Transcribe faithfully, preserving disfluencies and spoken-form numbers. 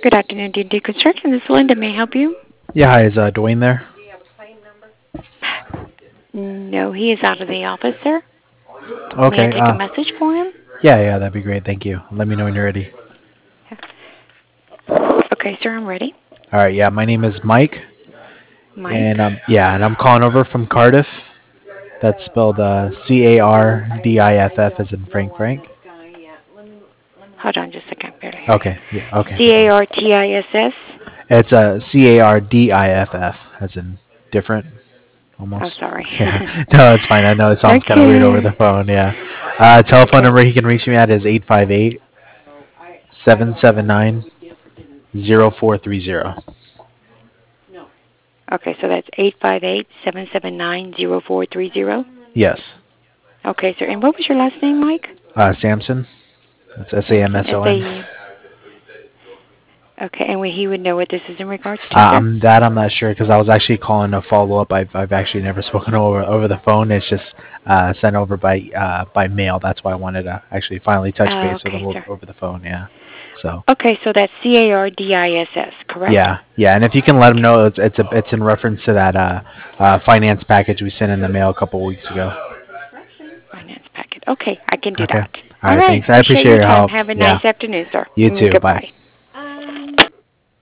Good afternoon, D and D Construction. This is Linda. May I help you? Yeah, hi, is uh, Dwayne there? No, he is out of the office, sir. May I Okay, take a uh, message for him? yeah, yeah, that'd be great. Thank you. Let me know when you're ready. Okay, sir, I'm ready. All right, yeah, my name is Mike, Mike. and um, yeah, and I'm calling over from Cardiff. That's spelled uh, C A R D I F F as in Frank Frank. Hold on just a second. Barely hear you. Okay, yeah, okay, C no A problem. R T I S S? It's uh, C A R D I F F as in different, almost. Oh, sorry. Yeah, no, it's fine. I know it sounds kind of weird over Okay. the phone. Yeah. Uh, telephone Okay. number he can reach me at is eight five eight seven seven nine zero four three zero. Okay, so that's eight five eight, seven seven nine, zero four three zero? Yes. Okay, sir. And what was your last name, Mike? Uh, Samson. That's S A M S Samson, O N. S A U. Okay, and we, he would know what this is in regards Uh, to, sir? I'm that I'm not sure because I was actually calling a follow up. I've I've actually never spoken over over the phone. It's just uh, sent over by uh, by mail. That's why I wanted to actually finally touch Oh, base with okay, him over, sir. over the phone. Yeah. So Okay, so that's C A R D I S S, correct? yeah, yeah. And if you can let him Okay. know, it's it's a, it's in reference to that uh, uh, finance package we sent in the mail a couple weeks ago. Finance packet. Okay, I can do Okay. that. All All right. right. Thanks. I Appreciate appreciate your your time. help. Have a Yeah. nice afternoon, sir. You Mm, too. Bye. goodbye.